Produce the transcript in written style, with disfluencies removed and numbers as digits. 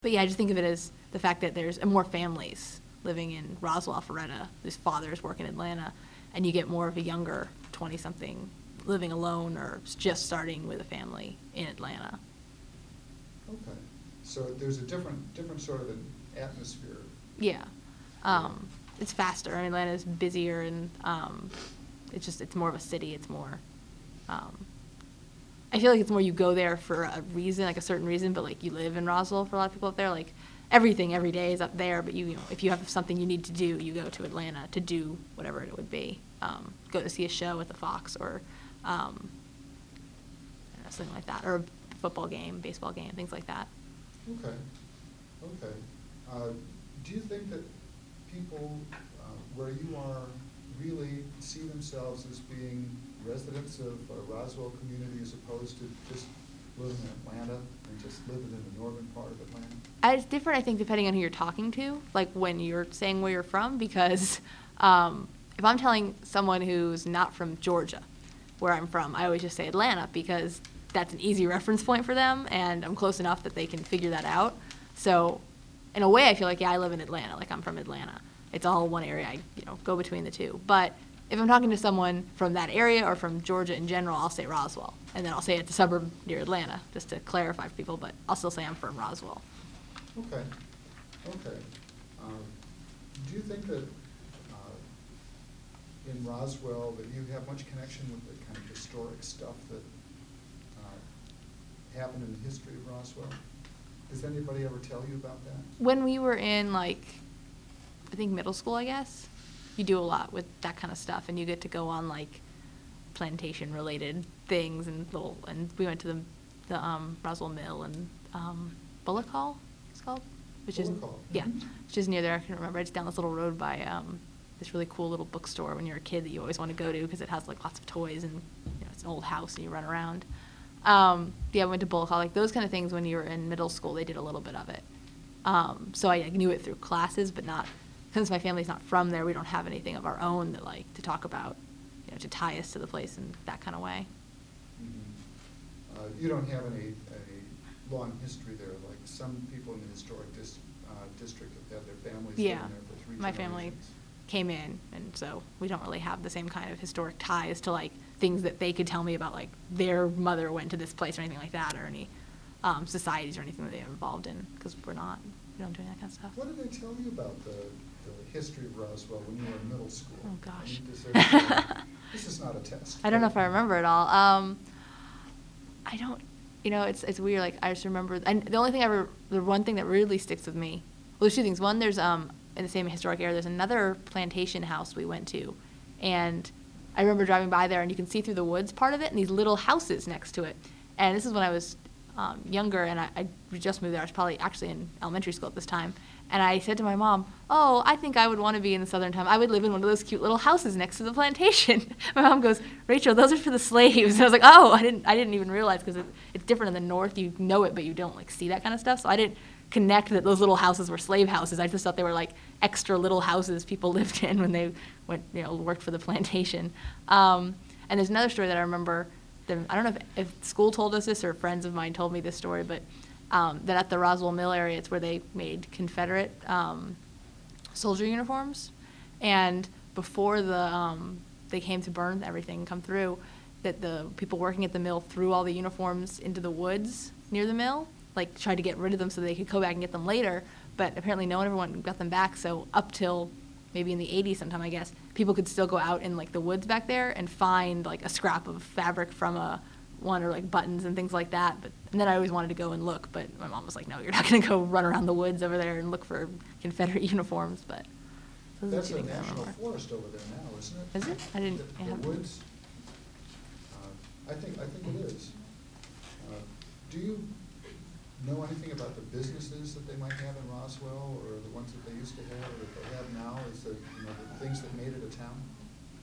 But yeah, I just think of it as the fact that there's more families living in Roswell, Alpharetta, whose fathers work in Atlanta, and you get more of a younger 20-something living alone or just starting with a family in Atlanta. Okay, so there's a different sort of an atmosphere. Yeah. It's faster. I mean, Atlanta's busier, and it's more of a city. It's more, I feel like it's more you go there for a reason, like a certain reason, but like you live in Roswell for a lot of people up there, like everything every day is up there, but you know, if you have something you need to do, you go to Atlanta to do whatever it would be. Go to see a show at the Fox or something like that, or a football game, baseball game, things like that. Okay. Do you think that people where you are really see themselves as being residents of Roswell community as opposed to just living in Atlanta and just living in the northern part of Atlanta? It's different, I think, depending on who you're talking to, like when you're saying where you're from, because if I'm telling someone who's not from Georgia, where I'm from, I always just say Atlanta because that's an easy reference point for them, and I'm close enough that they can figure that out. So in a way, I feel like, yeah, I live in Atlanta, like I'm from Atlanta. It's all one area, I go between the two. But if I'm talking to someone from that area or from Georgia in general, I'll say Roswell. And then I'll say it's a suburb near Atlanta, just to clarify for people, but I'll still say I'm from Roswell. Okay. Do you think that in Roswell that you have much connection with the kind of historic stuff that happened in the history of Roswell? Does anybody ever tell you about that? When we were in, I think middle school, I guess, you do a lot with that kind of stuff, and you get to go on, plantation-related things, and we went to the Roswell Mill and Bullock Hall, it's called? Bullock Hall. Yeah, which is near there. I can't remember. It's down this little road by this really cool little bookstore when you're a kid that you always want to go to because it has, lots of toys, and, it's an old house, and you run around. We went to Bullock Hall. Those kind of things when you were in middle school, they did a little bit of it. So I knew it through classes, but not, since my family's not from there, we don't have anything of our own that, to talk about, to tie us to the place in that kind of way. Mm-hmm. You don't have any long history there, like some people in the historic district have had their families living there for 3 generations. My family came in, and so we don't really have the same kind of historic ties to, things that they could tell me about, their mother went to this place or anything like that, or any societies or anything that they were involved in, because we don't do that kind of stuff. What did they tell you about the history of Roswell when you were in middle school? Oh, gosh. This is not a test. I don't know if I remember it all. I don't, it's weird. I just remember, and the one thing that really sticks with me, well, there's 2 things. One, there's, in the same historic area, there's another plantation house we went to, and I remember driving by there, and you can see through the woods part of it, and these little houses next to it. And this is when I was younger, and I just moved there. I was probably actually in elementary school at this time. And I said to my mom, "Oh, I think I would want to be in the southern time. I would live in one of those cute little houses next to the plantation." My mom goes, "Rachel, those are for the slaves." And I was like, "Oh, I didn't even realize, because it's different in the north. You know it, but you don't see that kind of stuff." So I didn't connect that those little houses were slave houses. I just thought they were extra little houses people lived in when they went, worked for the plantation. And there's another story that I remember. I don't know if school told us this or friends of mine told me this story, but that at the Roswell Mill area, it's where they made Confederate soldier uniforms. And before they came to burn everything and come through, that the people working at the mill threw all the uniforms into the woods near the mill, tried to get rid of them so they could go back and get them later. But apparently no one ever went and got them back, so up till maybe in the 80s sometime, I guess, people could still go out in the woods back there and find a scrap of fabric from one, or buttons and things like that. And then I always wanted to go and look, but my mom was like, "No, you're not going to go run around the woods over there and look for Confederate uniforms." But that's a national forest over there now, isn't it? Is it? I didn't. The woods. I think it is. Do you know anything about the businesses that they might have in Roswell, or the ones that they used to have, or that they have now? Is the things that made it a town?